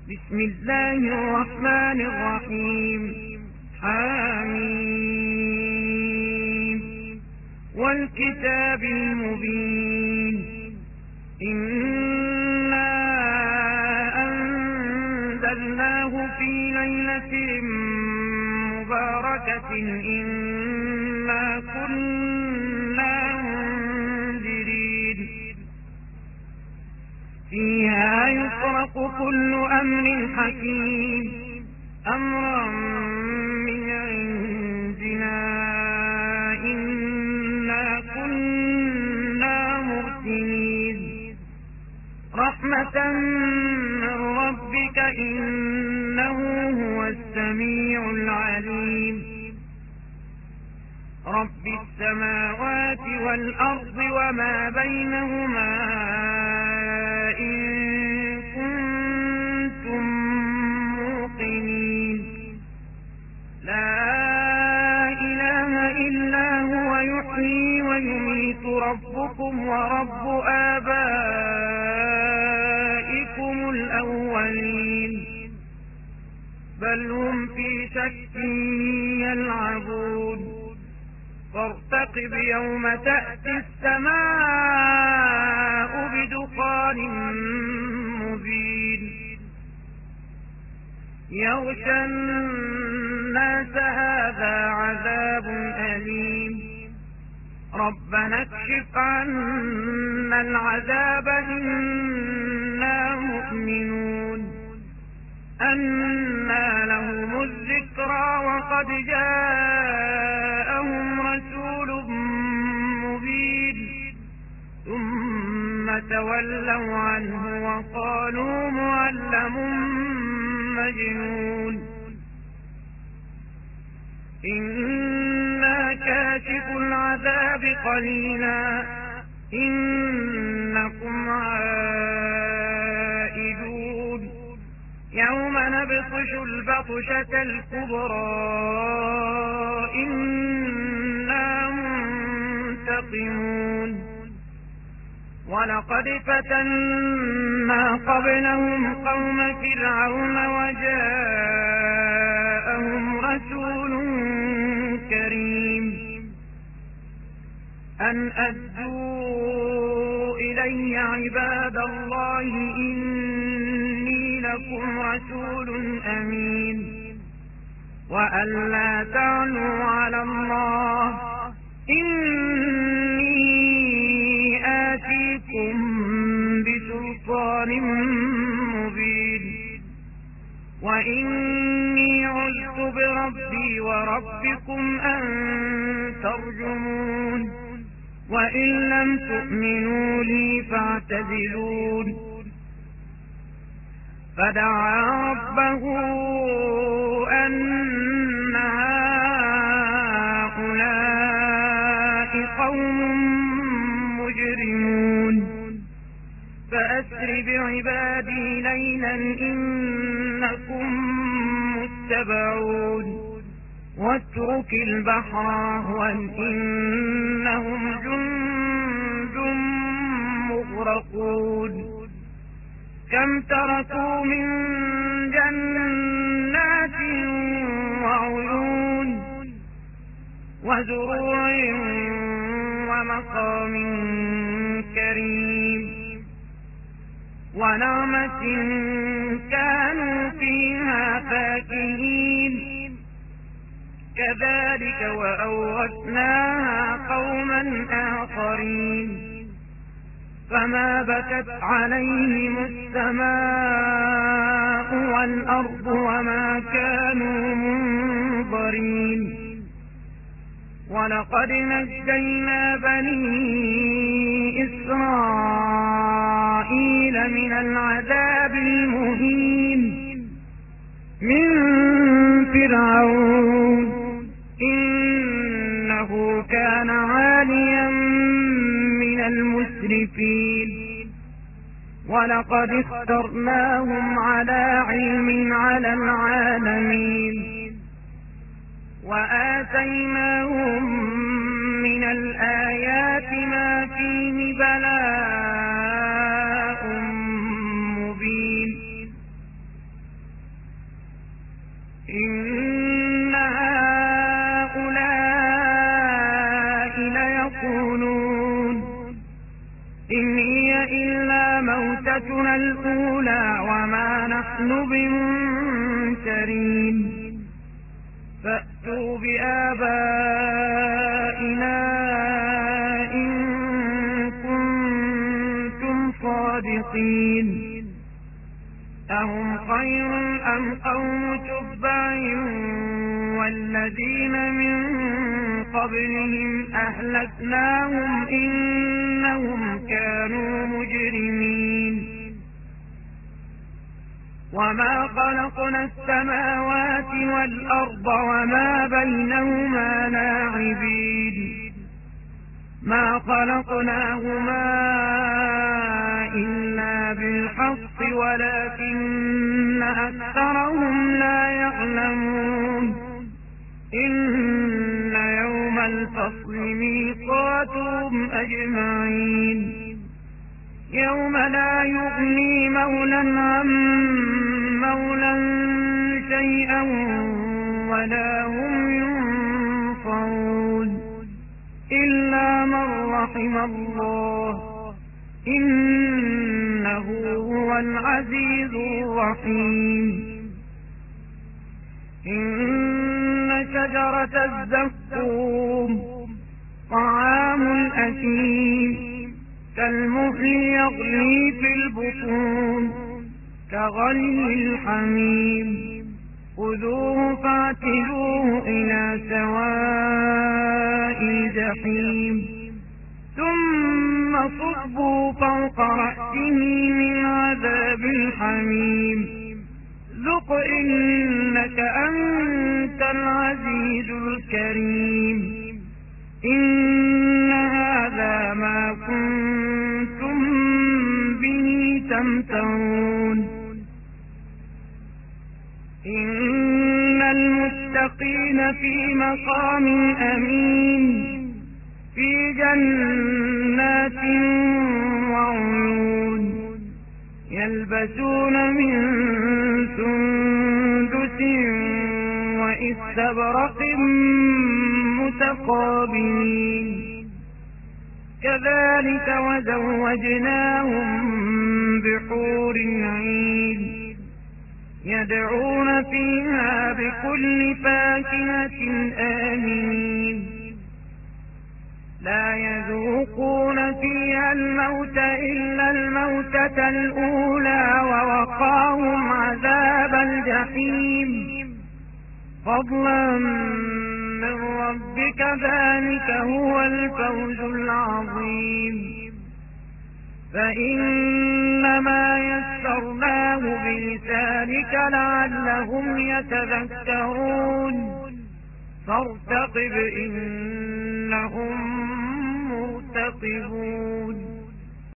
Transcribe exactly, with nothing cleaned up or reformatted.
بسم الله الرحمن الرحيم حميم والكتاب المبين إنا أنزلناه في ليلة مباركة إنا كنا منذرين فيها يفرق كل أمر حكيم أمرا من عندنا إنا كنا مرسلين رحمة من ربك إنه هو السميع العليم رب السماوات والأرض وما بينهما إن كنتم موقنين لا إله إلا هو يحيي ويميت ربكم ورب آبائكم الأولين بل هم في شك يلعبون فارتقب يوم تأتي السماء بدخان مبين يغشى الناس هذا عذاب أليم ربنا اكشف عنا العذاب إنا مؤمنون أنى لهم الذكرى وقد جاءهم رسول مبين ثم تولوا عنه وقالوا معلم مجنون إنا كاشف العذاب قليلا إنكم عائدون يوم نبطش البطشة الكبرى إنا منتقمون ولقد فتنا قبلهم قوم فرعون وجاءهم رسول كريم أن أدوا إلي عباد الله إني لكم رسول أمين وأن لا تعلوا على الله إني آتيكم بسلطان مبين وإني عذت بربي وربكم أن ترجمون وإن لم تؤمنوا لي فاعتزلون فدعا ربه أن هؤلاء قوم مجرمون فأسر بعبادي ليلا إنكم متبعون واترك البحر رهوا إنهم جند مغرقون كم تركوا من جنات وعيون وزروع ومقام كريم ونعمة كانوا فيها فاكهين كذلك وأورثناها قوما آخرين فما بكت عليهم السماء والأرض وما كانوا منظرين ولقد نجينا بني إسرائيل من العذاب المهين من فرعون إنه كان عاليا من المسرفين ولقد اخترناهم على علم على العالمين وآتيناهم من الآيات ما فيه بلاء مبين الأولى وما نحن بمنشرين فأتوا بآبائنا إن كنتم صادقين أهم خير أم قوم تبع والذين من قبلهم أهلكناهم إنهم كانوا مجرمين وما خلقنا السماوات والأرض وما بينهما لاعبين ما خلقناهما إلا بالحق ولكن أكثرهم لا يعلمون إن يوم الفصل ميقاتهم أجمعين يوم لا يغني مولى عن مولى شيئا ولا هم ينصرون إلا من رحم الله إنه هو العزيز الرحيم إن شجرة الزقوم طعام الأثيم كالمهل يغلي في البطون كغلي الحميم خذوه فاعتلوه إلى سواء الجحيم ثم صبوا فوق رأسه من عذاب الحميم ذق إنك أنت العزيز الكريم إن هذا ما كنتم به تمترون إن المتقين في مقام أمين في جنات وعيون يلبسون من سندس وإستبرق متقابلين كذلك وزوجناهم بحور عين يدعون فيها بكل فاكهة آمنين لا يذوقون فيها الموت إلا الموتة الأولى ووقاهم عذاب الجحيم فضلا من ربك ذلك هو الفوز العظيم فإنما يسرناه بلسانك لعلهم يتذكرون فارتقب إنهم مرتقبون